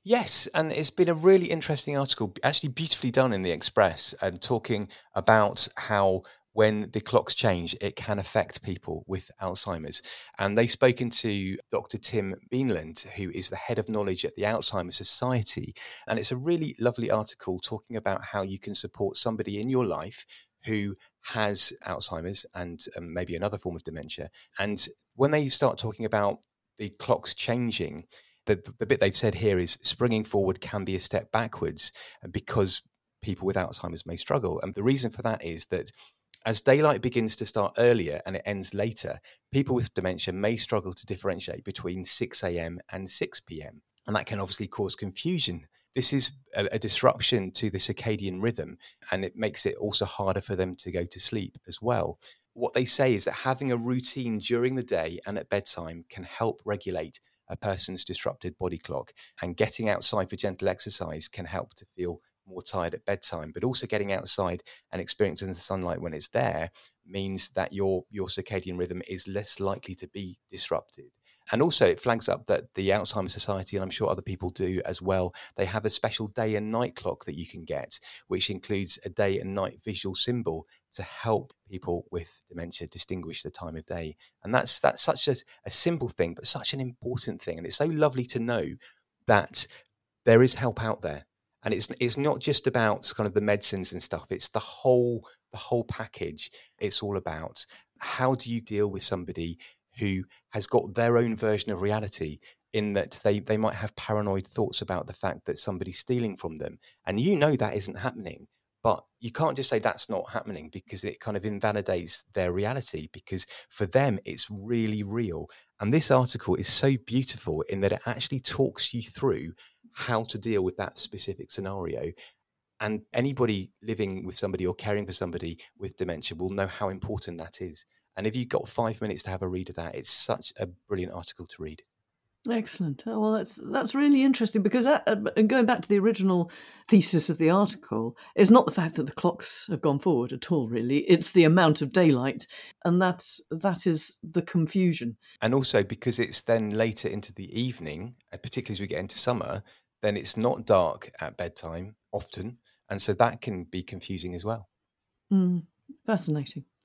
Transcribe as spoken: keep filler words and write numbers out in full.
Yes, and it's been a really interesting article, actually beautifully done in the Express, and talking about how when the clocks change, it can affect people with Alzheimer's. And they've spoken to Doctor Tim Beanland, who is the head of knowledge at the Alzheimer's Society. And it's a really lovely article talking about how you can support somebody in your life who has Alzheimer's and um, maybe another form of dementia. And when they start talking about the clocks changing, the, the bit they've said here is springing forward can be a step backwards because people with Alzheimer's may struggle. And the reason for that is that as daylight begins to start earlier and it ends later, people with dementia may struggle to differentiate between six a.m. and six p.m. And that can obviously cause confusion. This is a, a disruption to the circadian rhythm, and it makes it also harder for them to go to sleep as well. What they say is that having a routine during the day and at bedtime can help regulate a person's disrupted body clock, and getting outside for gentle exercise can help to feel more tired at bedtime. But also getting outside and experiencing the sunlight when it's there means that your your circadian rhythm is less likely to be disrupted. And also it flags up that the Alzheimer's Society, and I'm sure other people do as well, they have a special day and night clock that you can get, which includes a day and night visual symbol to help people with dementia distinguish the time of day. And that's that's such a, a simple thing, but such an important thing. And it's so lovely to know that there is help out there. And it's it's not just about kind of the medicines and stuff. It's the whole the whole package. It's all about how do you deal with somebody who has got their own version of reality, in that they they might have paranoid thoughts about the fact that somebody's stealing from them. And you know that isn't happening. But you can't just say that's not happening, because it kind of invalidates their reality, because for them, it's really real. And this article is so beautiful in that it actually talks you through how to deal with that specific scenario. And anybody living with somebody or caring for somebody with dementia will know how important that is. And if you've got five minutes to have a read of that, it's such a brilliant article to read. Excellent. Oh, well, that's that's really interesting, because that, and going back to the original thesis of the article, is not the fact that the clocks have gone forward at all, really. It's the amount of daylight, and that's, that is the confusion. And also because it's then later into the evening, particularly as we get into summer, then it's not dark at bedtime often. And so that can be confusing as well. Mm, fascinating.